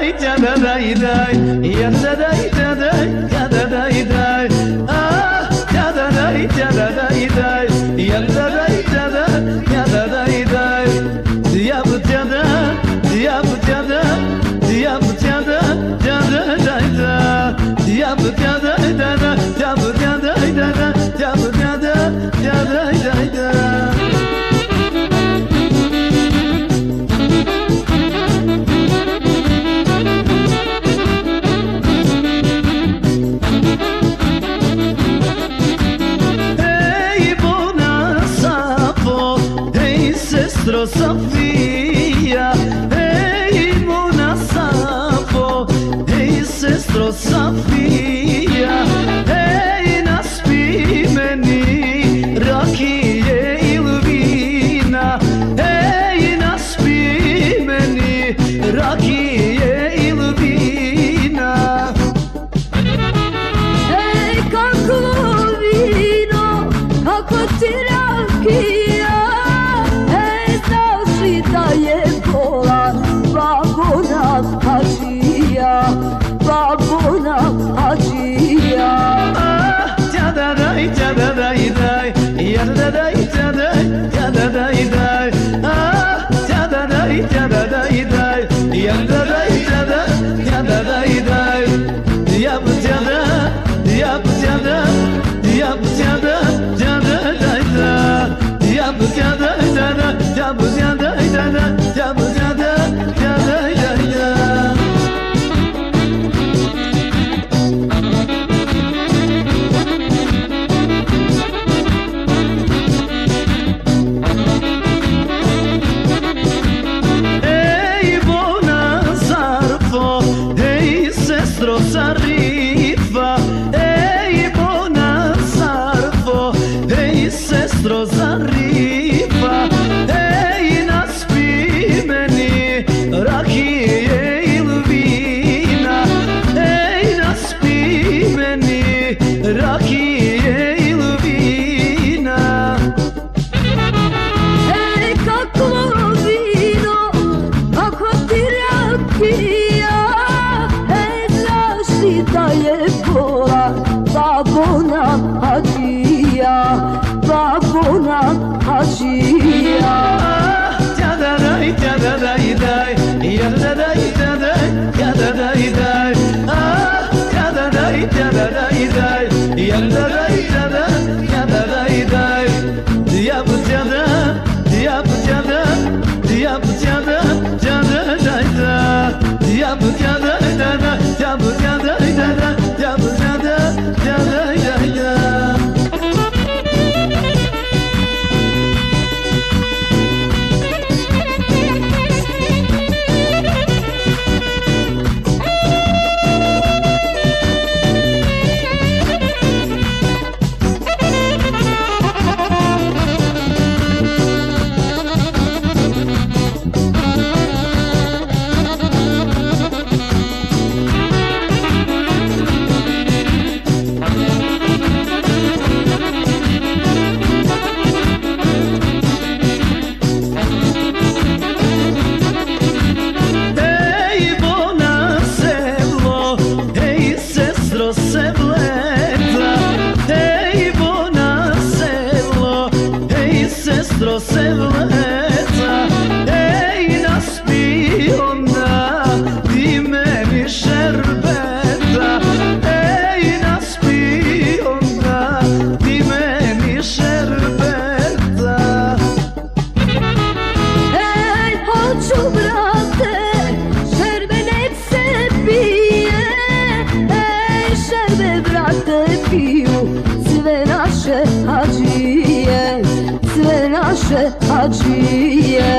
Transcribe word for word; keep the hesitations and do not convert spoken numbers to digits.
daj, da daj, daj, ja da daj, da daj, ja da daj, daj, ah, ja da daj, da daj, daj, ja da daj, da daj, ja da daj, daj, ja bu da da, ja bu da da, ja bu da da, da da daj da, ja bu da da, da da, ja bu da da, da da, ja bu da da, da daj, daj, daj. Sestro Sofia, hej Mona Safo, hej sestro Sofia, hej naspi meni rakije ili vina, hej naspi meni rakije ili vina. Hej kako vino, kako ti rakija, Hađija, babuna Hađija. Ah, ja da daj, ja da daj, daj, ja da daj, ja daj, ja da daj, daj, ah, ja da daj, ja da daj, daj, ja da daj, ja da, ja da daj, daj, ja bu ja da, ja bu ja da, ja bu ja da, ja da daj, da, ja bu ja da, da da, ja bu ja da, da da, ja bu ja da, ja da, ja da. Sestro Zarifa, ej Bona Sarfo, ej sestro Zarifa, ej naspi meni rakije ili vina, ej naspi meni rakije ili vina. Ej kakvo vino, kako ti rakija, da je bola babuna Hađija, babuna Hađija. Ah, ja da daj, ja da daj, daj, ja da daj, da daj, ja da daj, daj, ah, ja da daj, ja da daj, daj, ja da daj, da daj, ja da daj, daj, ja bu ja da, ja bu ja da, ja bu ja da, ja da daj, da, ja bu ja da, da da, ja bu ja da, da da, ja bu ja da, ja da, ja da. Sestro se vleca, ej naspi onda ti meni šerbeta, ej naspi onda ti meni šerbeta. Ej hoću brate, šerbenet se pije, ej šerbe brate piju sve naše Hađije, sve naše Hađije.